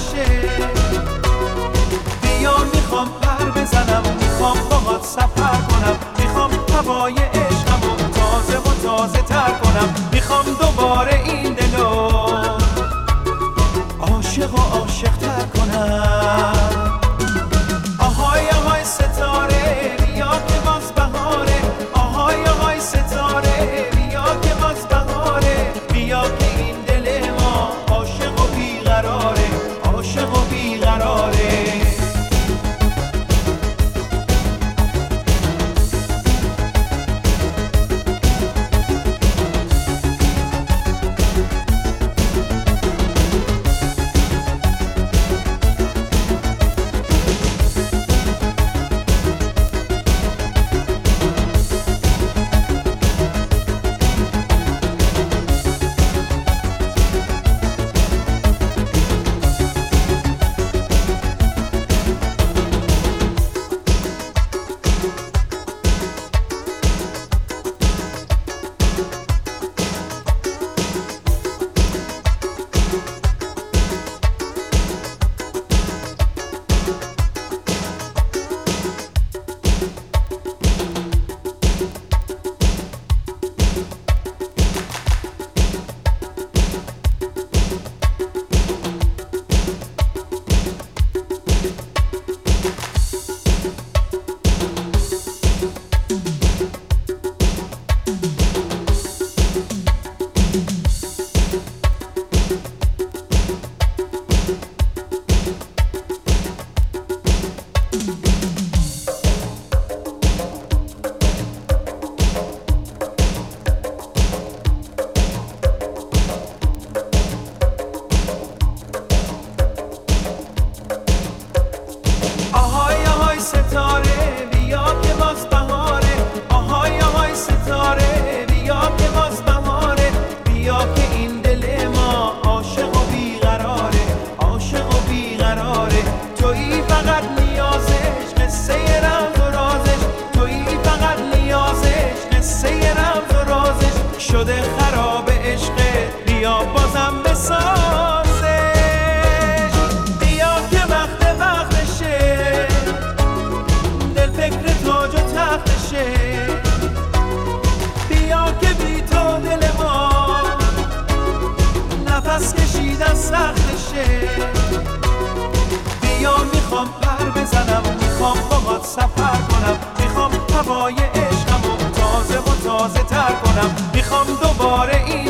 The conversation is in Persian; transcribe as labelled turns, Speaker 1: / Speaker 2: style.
Speaker 1: شه. بیا میخوام پر بزنم، میخوام باهات سفر کنم، میخوام هوای عشقمو تازه و تازه تر کنم، میخوام دوباره این دلو عاشق و عاشق تر کنم. آهای آهای ستاره بیا که باز بهاره، آهای آهای ستاره بیا که باز بهاره، بیا که این دل ما عاشق و بیقراره، عاشق و بیقراره. شده خراب عشق، بیا بازم بسازش، بیا که وقتشه، دل فکر تاج و تختشه، بیا که بی تو دل ما نفس کشیدن سختشه. بیا میخوام پر بزنم، میخوام باهات سفر کنم، میخوام هوای عشقمو تازه و تازه تر کنم، میخوام دوباره این